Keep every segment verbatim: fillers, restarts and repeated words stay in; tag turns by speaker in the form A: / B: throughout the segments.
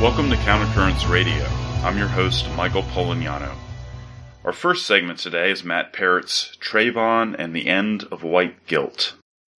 A: Welcome to Countercurrents Radio. I'm your host, Michael Polignano. Our first segment today is Matt Parrott's Trayvon and the End of White Guilt.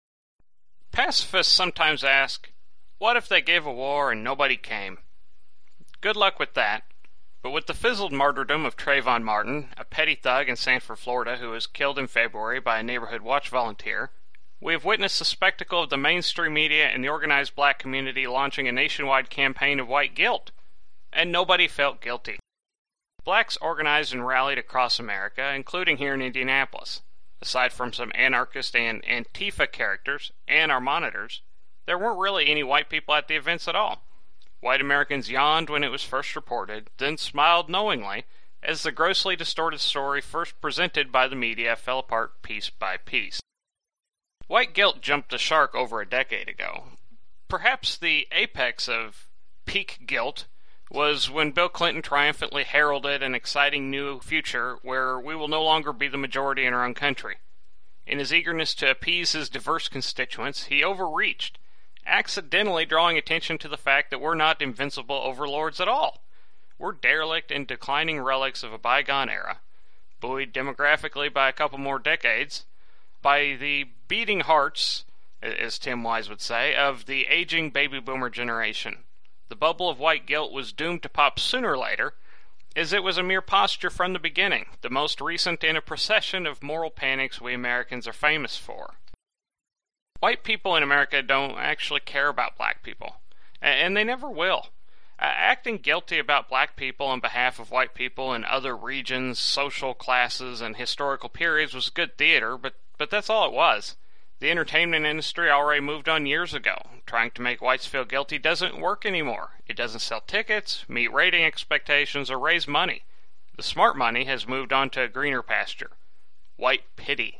B: Pacifists sometimes ask, what if they gave a war and nobody came? Good luck with that. But with the fizzled martyrdom of Trayvon Martin, a petty thug in Sanford, Florida, who was killed in February by a neighborhood watch volunteer, we have witnessed the spectacle of the mainstream media and the organized black community launching a nationwide campaign of white guilt, and nobody felt guilty. Blacks organized and rallied across America, including here in Indianapolis. Aside from some anarchist and Antifa characters and our monitors, there weren't really any white people at the events at all. White Americans yawned when it was first reported, then smiled knowingly as the grossly distorted story first presented by the media fell apart piece by piece. White guilt jumped the shark over a decade ago. Perhaps the apex of peak guilt was when Bill Clinton triumphantly heralded an exciting new future where we will no longer be the majority in our own country. In his eagerness to appease his diverse constituents, he overreached, accidentally drawing attention to the fact that we're not invincible overlords at all. We're derelict and declining relics of a bygone era, buoyed demographically by a couple more decades, by the beating hearts, as Tim Wise would say, of the aging baby boomer generation. The bubble of white guilt was doomed to pop sooner or later, as it was a mere posture from the beginning, the most recent in a procession of moral panics we Americans are famous for. White people in America don't actually care about black people, and they never will. Uh, acting guilty about black people on behalf of white people in other regions, social classes, and historical periods was good theater, but, but that's all it was. The entertainment industry already moved on years ago. Trying to make whites feel guilty doesn't work anymore. It doesn't sell tickets, meet rating expectations, or raise money. The smart money has moved on to a greener pasture. White pity.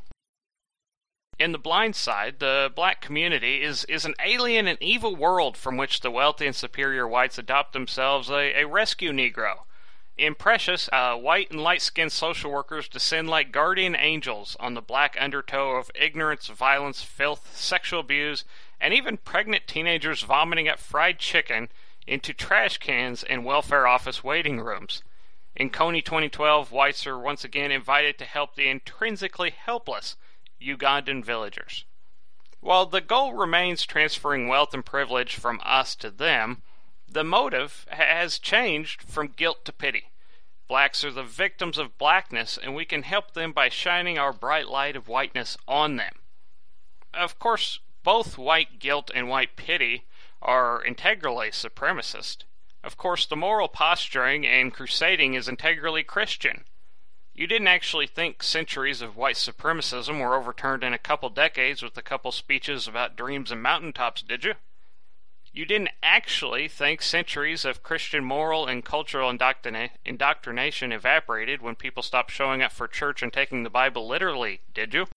B: In The Blind Side, the black community is, is an alien and evil world from which the wealthy and superior whites adopt themselves a, a rescue Negro. In Precious, uh, white and light-skinned social workers descend like guardian angels on the black undertow of ignorance, violence, filth, sexual abuse, and even pregnant teenagers vomiting up fried chicken into trash cans in welfare office waiting rooms. In Coney twenty twelve, whites are once again invited to help the intrinsically helpless Ugandan villagers. While the goal remains transferring wealth and privilege from us to them, the motive has changed from guilt to pity. Blacks are the victims of blackness, and we can help them by shining our bright light of whiteness on them. Of course, both white guilt and white pity are integrally supremacist. Of course, the moral posturing and crusading is integrally Christian. You didn't actually think centuries of white supremacism were overturned in a couple decades with a couple speeches about dreams and mountaintops, did you? You didn't actually think centuries of Christian moral and cultural indoctrina- indoctrination evaporated when people stopped showing up for church and taking the Bible literally, did you?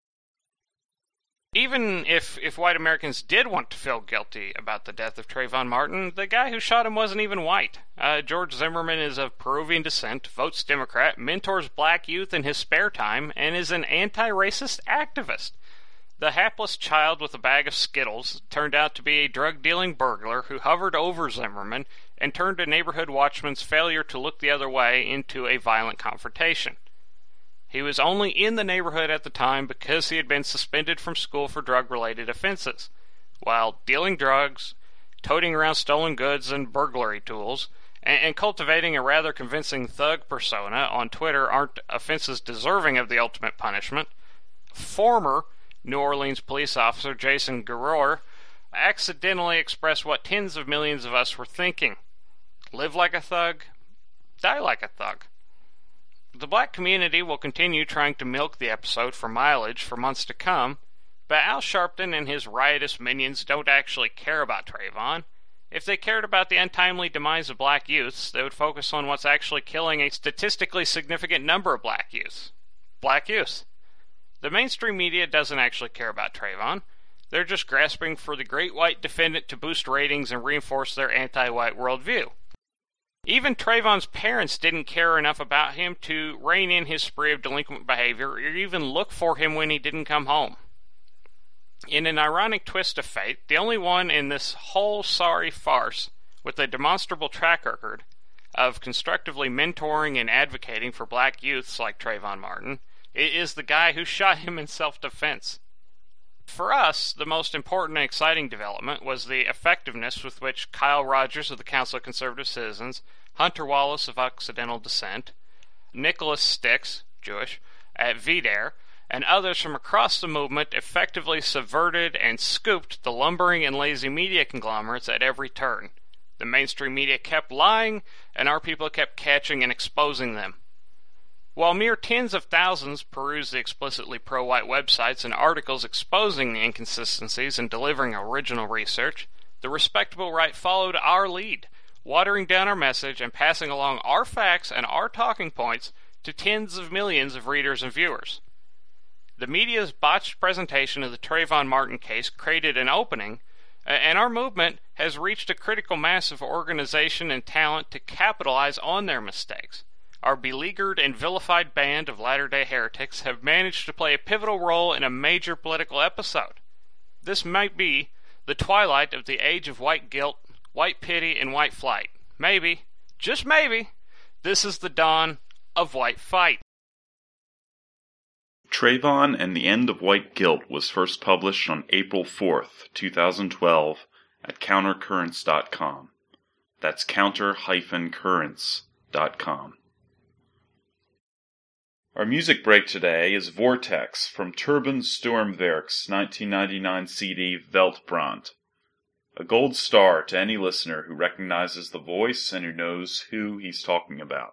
B: Even if, if white Americans did want to feel guilty about the death of Trayvon Martin, the guy who shot him wasn't even white. Uh, George Zimmerman is of Peruvian descent, votes Democrat, mentors black youth in his spare time, and is an anti-racist activist. The hapless child with a bag of Skittles turned out to be a drug-dealing burglar who hovered over Zimmerman and turned a neighborhood watchman's failure to look the other way into a violent confrontation. He was only in the neighborhood at the time because he had been suspended from school for drug-related offenses. While dealing drugs, toting around stolen goods and burglary tools, and, and cultivating a rather convincing thug persona on Twitter aren't offenses deserving of the ultimate punishment, former New Orleans police officer Jason Guerrero accidentally expressed what tens of millions of us were thinking. Live like a thug, die like a thug. The black community will continue trying to milk the episode for mileage for months to come, but Al Sharpton and his riotous minions don't actually care about Trayvon. If they cared about the untimely demise of black youths, they would focus on what's actually killing a statistically significant number of black youths. Black youths. The mainstream media doesn't actually care about Trayvon. They're just grasping for the great white defendant to boost ratings and reinforce their anti-white worldview. Even Trayvon's parents didn't care enough about him to rein in his spree of delinquent behavior or even look for him when he didn't come home. In an ironic twist of fate, the only one in this whole sorry farce with a demonstrable track record of constructively mentoring and advocating for black youths like Trayvon Martin, is the guy who shot him in self-defense. For us, the most important and exciting development was the effectiveness with which Kyle Rogers of the Council of Conservative Citizens, Hunter Wallace of Occidental Descent, Nicholas Stix, Jewish, at V D A R E, and others from across the movement effectively subverted and scooped the lumbering and lazy media conglomerates at every turn. The mainstream media kept lying, and our people kept catching and exposing them. While mere tens of thousands perused the explicitly pro-white websites and articles exposing the inconsistencies and delivering original research, the respectable right followed our lead, watering down our message and passing along our facts and our talking points to tens of millions of readers and viewers. The media's botched presentation of the Trayvon Martin case created an opening, and our movement has reached a critical mass of organization and talent to capitalize on their mistakes. Our beleaguered and vilified band of Latter-day Heretics have managed to play a pivotal role in a major political episode. This might be the twilight of the age of white guilt, white pity, and white flight. Maybe, just maybe, this is the dawn of white fight.
A: Trayvon and the End of White Guilt was first published on April fourth, two thousand twelve at countercurrents dot com. That's counter currents dot com. Our music break today is Vortex from Turban Sturmwerk's nineteen ninety-nine C D Weltbrand. A gold star to any listener who recognizes the voice and who knows who he's talking about.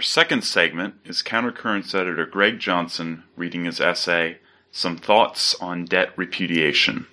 A: second segment is Countercurrents editor Greg Johnson reading his essay, Some Thoughts on Debt Repudiation.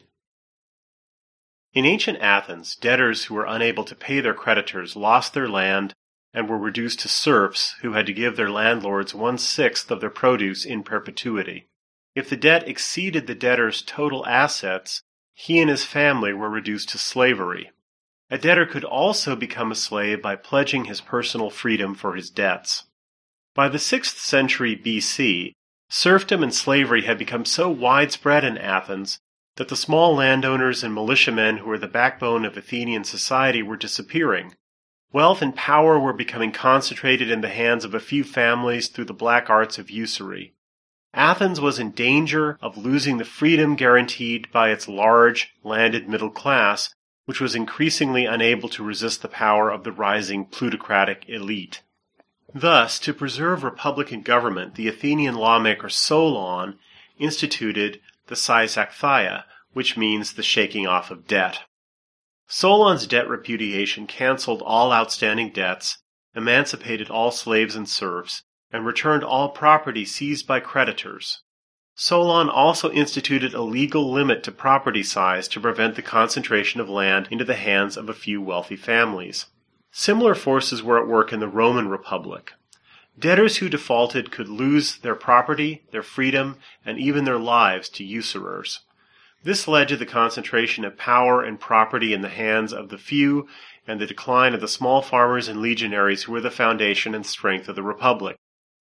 C: In ancient Athens, debtors who were unable to pay their creditors lost their land and were reduced to serfs who had to give their landlords one-sixth of their produce in perpetuity. If the debt exceeded the debtor's total assets, he and his family were reduced to slavery. A debtor could also become a slave by pledging his personal freedom for his debts. By the sixth century B C, serfdom and slavery had become so widespread in Athens that the small landowners and militiamen who were the backbone of Athenian society were disappearing. Wealth and power were becoming concentrated in the hands of a few families through the black arts of usury. Athens was in danger of losing the freedom guaranteed by its large, landed middle class, which was increasingly unable to resist the power of the rising plutocratic elite. Thus, to preserve republican government, the Athenian lawmaker Solon instituted the Seisachtheia, which means the shaking off of debt. Solon's debt repudiation canceled all outstanding debts, emancipated all slaves and serfs, and returned all property seized by creditors. Solon also instituted a legal limit to property size to prevent the concentration of land into the hands of a few wealthy families. Similar forces were at work in the Roman Republic. Debtors who defaulted could lose their property, their freedom, and even their lives to usurers. This led to the concentration of power and property in the hands of the few and the decline of the small farmers and legionaries who were the foundation and strength of the Republic.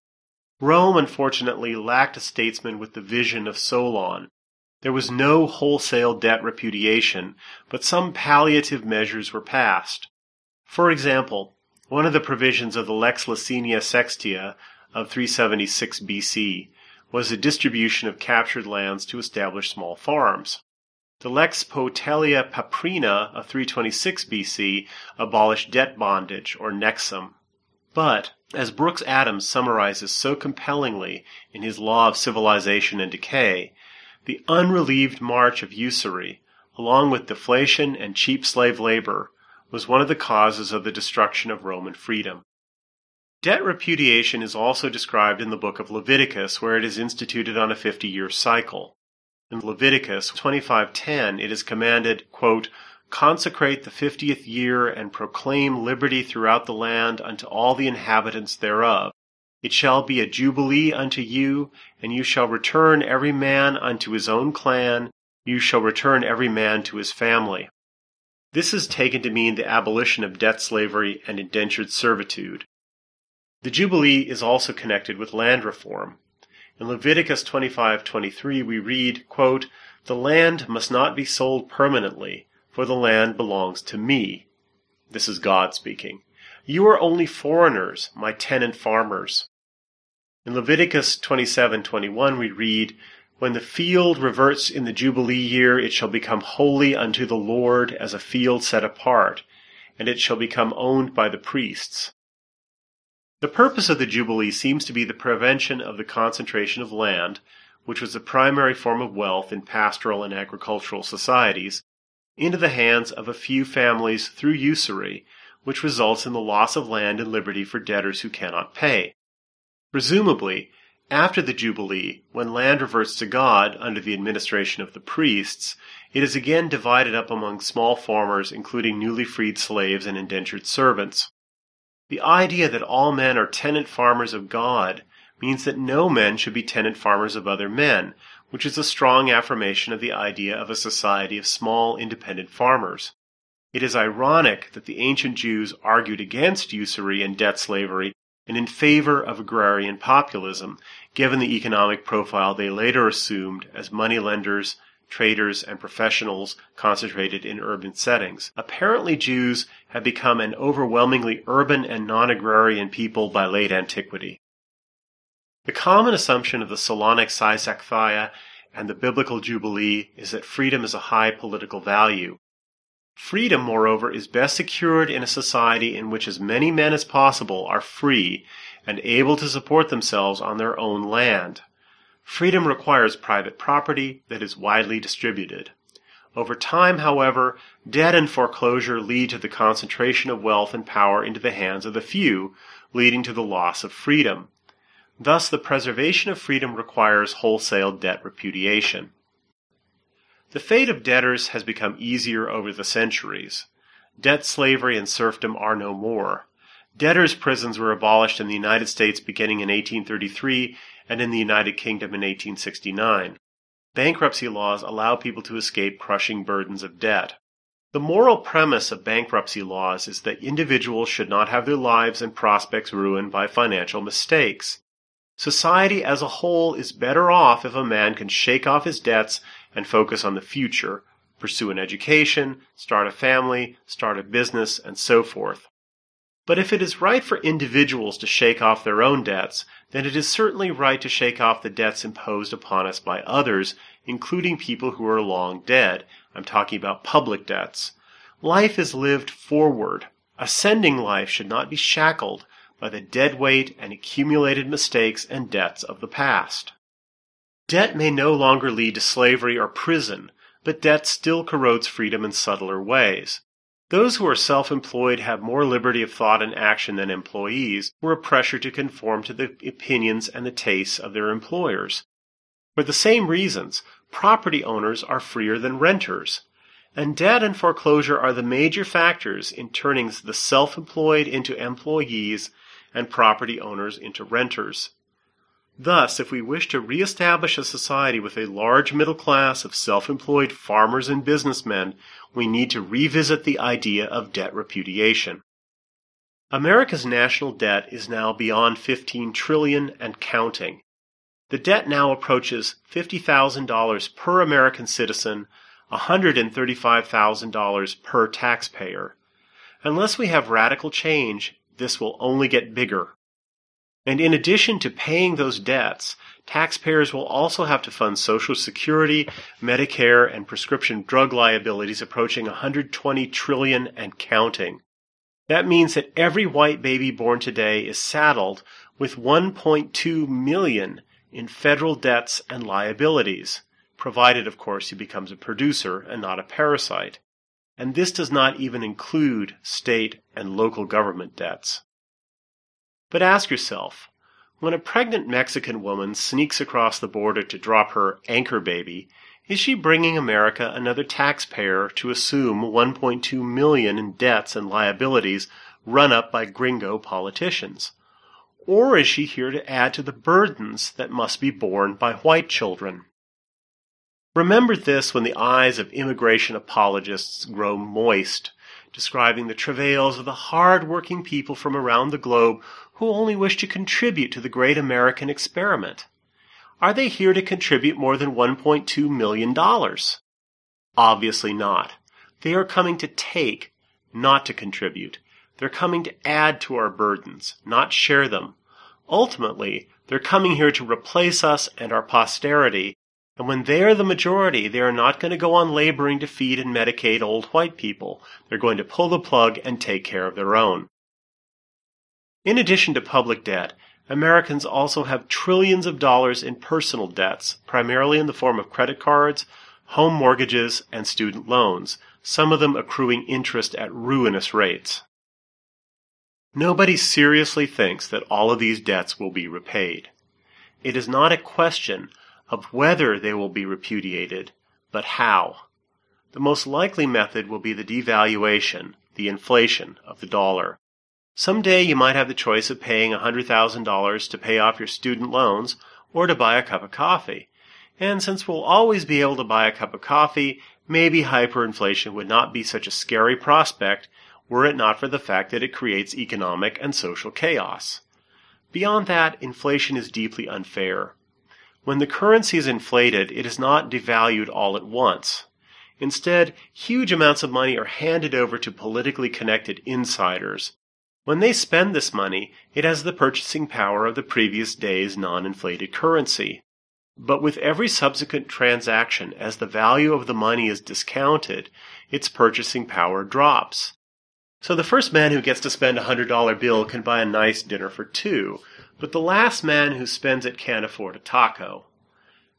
C: Rome, unfortunately, lacked a statesman with the vision of Solon. There was no wholesale debt repudiation, but some palliative measures were passed. For example, one of the provisions of the Lex Licinia Sextia of three seventy-six B C was the distribution of captured lands to establish small farms. The Lex Potelia Paprina of three twenty-six B C abolished debt bondage, or nexum. But, as Brooks Adams summarizes so compellingly in his Law of Civilization and Decay, the unrelieved march of usury, along with deflation and cheap slave labor, was one of the causes of the destruction of Roman freedom. Debt repudiation is also described in the book of Leviticus, where it is instituted on a fifty-year cycle. In Leviticus twenty-five ten, it is commanded, quote, "Consecrate the fiftieth year, and proclaim liberty throughout the land unto all the inhabitants thereof. It shall be a jubilee unto you, and you shall return every man unto his own clan, you shall return every man to his family." This is taken to mean the abolition of debt slavery and indentured servitude. The jubilee is also connected with land reform. In Leviticus twenty-five twenty-three we read, quote, "The land must not be sold permanently, for the land belongs to me." This is God speaking. "You are only foreigners, my tenant farmers." In Leviticus twenty-seven twenty-one we read, "When the field reverts in the Jubilee year, it shall become holy unto the Lord as a field set apart, and it shall become owned by the priests." The purpose of the Jubilee seems to be the prevention of the concentration of land, which was the primary form of wealth in pastoral and agricultural societies, into the hands of a few families through usury, which results in the loss of land and liberty for debtors who cannot pay. Presumably, after the Jubilee, when land reverts to God under the administration of the priests, it is again divided up among small farmers, including newly freed slaves and indentured servants. The idea that all men are tenant farmers of God means that no men should be tenant farmers of other men, which is a strong affirmation of the idea of a society of small, independent farmers. It is ironic that the ancient Jews argued against usury and debt slavery and in favor of agrarian populism, given the economic profile they later assumed as moneylenders, traders, and professionals concentrated in urban settings. Apparently Jews had become an overwhelmingly urban and non-agrarian people by late antiquity. The common assumption of the Solonic Seisachtheia and the biblical Jubilee is that freedom is a high political value. Freedom, moreover, is best secured in a society in which as many men as possible are free and able to support themselves on their own land. Freedom requires private property that is widely distributed. Over time, however, debt and foreclosure lead to the concentration of wealth and power into the hands of the few, leading to the loss of freedom. Thus, the preservation of freedom requires wholesale debt repudiation. The fate of debtors has become easier over the centuries. Debt slavery and serfdom are no more. Debtors' prisons were abolished in the United States beginning in eighteen thirty-three and in the United Kingdom in eighteen sixty-nine. Bankruptcy laws allow people to escape crushing burdens of debt. The moral premise of bankruptcy laws is that individuals should not have their lives and prospects ruined by financial mistakes. Society as a whole is better off if a man can shake off his debts and focus on the future, pursue an education, start a family, start a business, and so forth. But if it is right for individuals to shake off their own debts, then it is certainly right to shake off the debts imposed upon us by others, including people who are long dead. I'm talking about public debts. Life is lived forward. Ascending life should not be shackled by the dead weight and accumulated mistakes and debts of the past. Debt may no longer lead to slavery or prison, but debt still corrodes freedom in subtler ways. Those who are self-employed have more liberty of thought and action than employees, who are pressured to conform to the opinions and the tastes of their employers. For the same reasons, property owners are freer than renters, and debt and foreclosure are the major factors in turning the self-employed into employees and property owners into renters. Thus, if we wish to reestablish a society with a large middle class of self-employed farmers and businessmen, we need to revisit the idea of debt repudiation. America's national debt is now beyond fifteen trillion dollars and counting. The debt now approaches fifty thousand dollars per American citizen, one hundred thirty-five thousand dollars per taxpayer. Unless we have radical change, this will only get bigger. And in addition to paying those debts, taxpayers will also have to fund Social Security, Medicare, and prescription drug liabilities approaching one hundred twenty trillion dollars and counting. That means that every white baby born today is saddled with one point two million dollars in federal debts and liabilities, provided, of course, he becomes a producer and not a parasite. And this does not even include state and local government debts. But ask yourself, when a pregnant Mexican woman sneaks across the border to drop her anchor baby, is she bringing America another taxpayer to assume one point two million dollars in debts and liabilities run up by gringo politicians? Or is she here to add to the burdens that must be borne by white children? Remember this when the eyes of immigration apologists grow moist, describing the travails of the hard-working people from around the globe who only wish to contribute to the great American experiment. Are they here to contribute more than one point two million dollars? Obviously not. They are coming to take, not to contribute. They're coming to add to our burdens, not share them. Ultimately, they're coming here to replace us and our posterity, and when they are the majority, they are not going to go on laboring to feed and medicate old white people. They're going to pull the plug and take care of their own. In addition to public debt, Americans also have trillions of dollars in personal debts, primarily in the form of credit cards, home mortgages, and student loans, some of them accruing interest at ruinous rates. Nobody seriously thinks that all of these debts will be repaid. It is not a question of whether they will be repudiated, but how. The most likely method will be the devaluation, the inflation of the dollar. Someday you might have the choice of paying one hundred thousand dollars to pay off your student loans or to buy a cup of coffee. And since we'll always be able to buy a cup of coffee, maybe hyperinflation would not be such a scary prospect were it not for the fact that it creates economic and social chaos. Beyond that, inflation is deeply unfair. When the currency is inflated, it is not devalued all at once. Instead, huge amounts of money are handed over to politically connected insiders. When they spend this money, it has the purchasing power of the previous day's non-inflated currency. But with every subsequent transaction, as the value of the money is discounted, its purchasing power drops. So the first man who gets to spend a one hundred dollar bill can buy a nice dinner for two, but the last man who spends it can't afford a taco.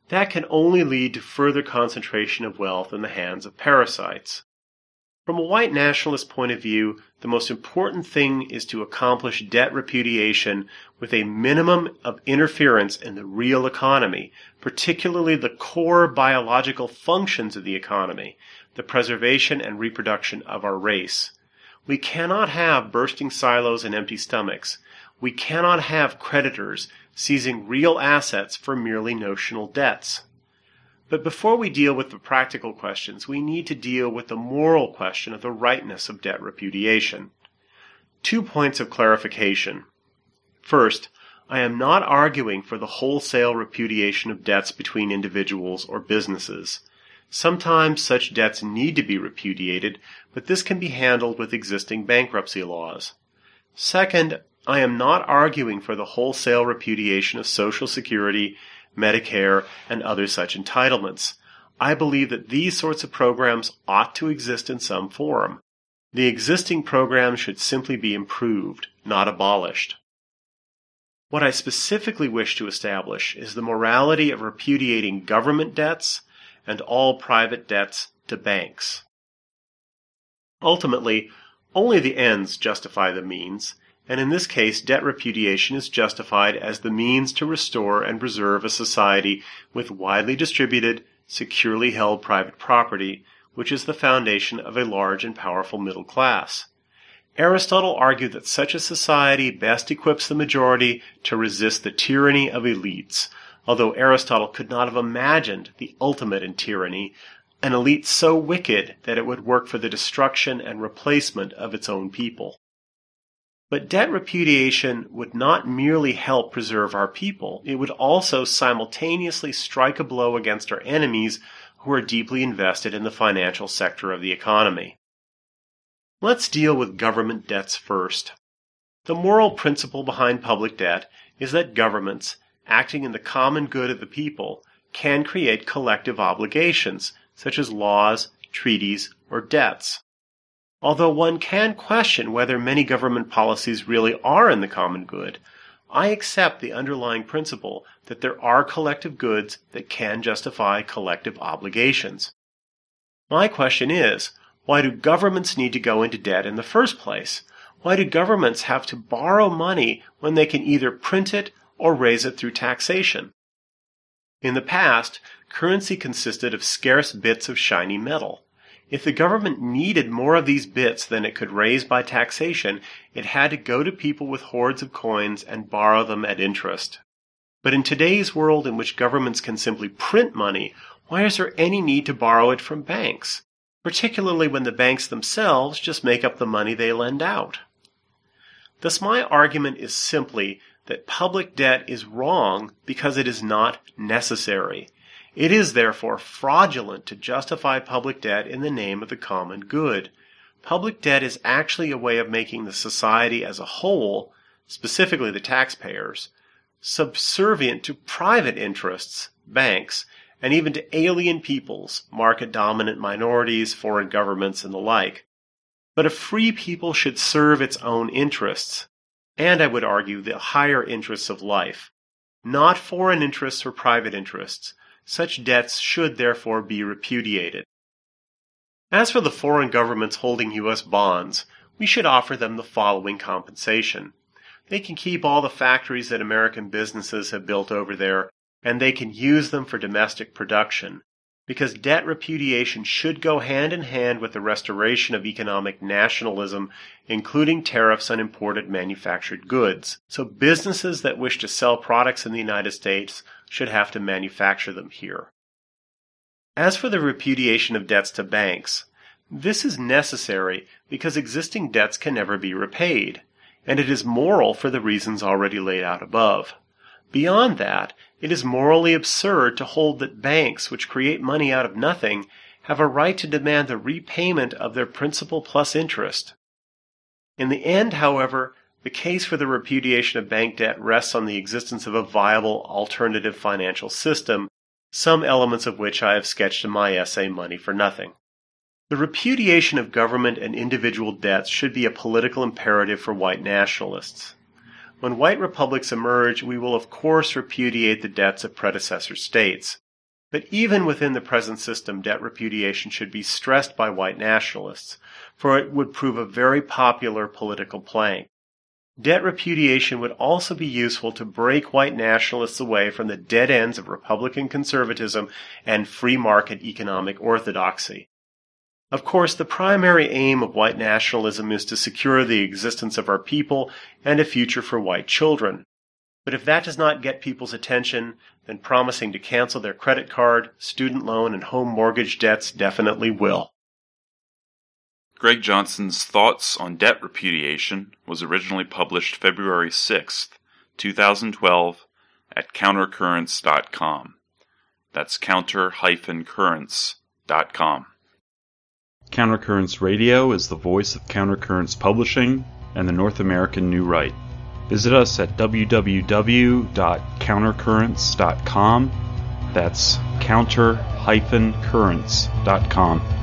C: That can only lead to further concentration of wealth in the hands of parasites. From a white nationalist point of view, the most important thing is to accomplish debt repudiation with a minimum of interference in the real economy, particularly the core biological functions of the economy, the preservation and reproduction of our race. We cannot have bursting silos and empty stomachs. We cannot have creditors seizing real assets for merely notional debts. But before we deal with the practical questions, we need to deal with the moral question of the rightness of debt repudiation. Two points of clarification. First, I am not arguing for the wholesale repudiation of debts between individuals or businesses. Sometimes such debts need to be repudiated, but this can be handled with existing bankruptcy laws. Second, I am not arguing for the wholesale repudiation of Social Security, Medicare, and other such entitlements. I believe that these sorts of programs ought to exist in some form. The existing programs should simply be improved, not abolished. What I specifically wish to establish is the morality of repudiating government debts and all private debts to banks. Ultimately, only the ends justify the means, and in this case debt repudiation is justified as the means to restore and preserve a society with widely distributed, securely held private property, which is the foundation of a large and powerful middle class. Aristotle argued that such a society best equips the majority to resist the tyranny of elites, although Aristotle could not have imagined the ultimate in tyranny, an elite so wicked that it would work for the destruction and replacement of its own people. But debt repudiation would not merely help preserve our people, it would also simultaneously strike a blow against our enemies who are deeply invested in the financial sector of the economy. Let's deal with government debts first. The moral principle behind public debt is that governments, acting in the common good of the people, can create collective obligations, such as laws, treaties, or debts. Although one can question whether many government policies really are in the common good, I accept the underlying principle that there are collective goods that can justify collective obligations. My question is, why do governments need to go into debt in the first place? Why do governments have to borrow money when they can either print it or raise it through taxation? In the past, currency consisted of scarce bits of shiny metal. If the government needed more of these bits than it could raise by taxation, it had to go to people with hoards of coins and borrow them at interest. But in today's world in which governments can simply print money, why is there any need to borrow it from banks, particularly when the banks themselves just make up the money they lend out? Thus my argument is simply that public debt is wrong because it is not necessary. It is therefore fraudulent to justify public debt in the name of the common good. Public debt is actually a way of making the society as a whole, specifically the taxpayers, subservient to private interests, banks, and even to alien peoples, market-dominant minorities, foreign governments, and the like. But a free people should serve its own interests, and I would argue the higher interests of life, not foreign interests or private interests. Such debts should therefore be repudiated. As for the foreign governments holding U S bonds, we should offer them the following compensation. They can keep all the factories that American businesses have built over there, and they can use them for domestic production, because debt repudiation should go hand in hand with the restoration of economic nationalism, including tariffs on imported manufactured goods. So businesses that wish to sell products in the United States should have to manufacture them here. As for the repudiation of debts to banks, this is necessary because existing debts can never be repaid, and it is moral for the reasons already laid out above. Beyond that, it is morally absurd to hold that banks, which create money out of nothing, have a right to demand the repayment of their principal plus interest. In the end, however, the case for the repudiation of bank debt rests on the existence of a viable alternative financial system, some elements of which I have sketched in my essay Money for Nothing. The repudiation of government and individual debts should be a political imperative for white nationalists. When white republics emerge, we will of course repudiate the debts of predecessor states. But even within the present system, debt repudiation should be stressed by white nationalists, for it would prove a very popular political plank. Debt repudiation would also be useful to break white nationalists away from the dead ends of Republican conservatism and free market economic orthodoxy. Of course, the primary aim of white nationalism is to secure the existence of our people and a future for white children. But if that does not get people's attention, then promising to cancel their credit card, student loan, and home mortgage debts definitely will.
A: Greg Johnson's Thoughts on Debt Repudiation was originally published February sixth, two thousand twelve, at countercurrents dot com. That's counter dash currents dot com. Countercurrents Radio is the voice of Countercurrents Publishing and the North American New Right. Visit us at w w w dot countercurrents dot com. That's counter dash currents dot com.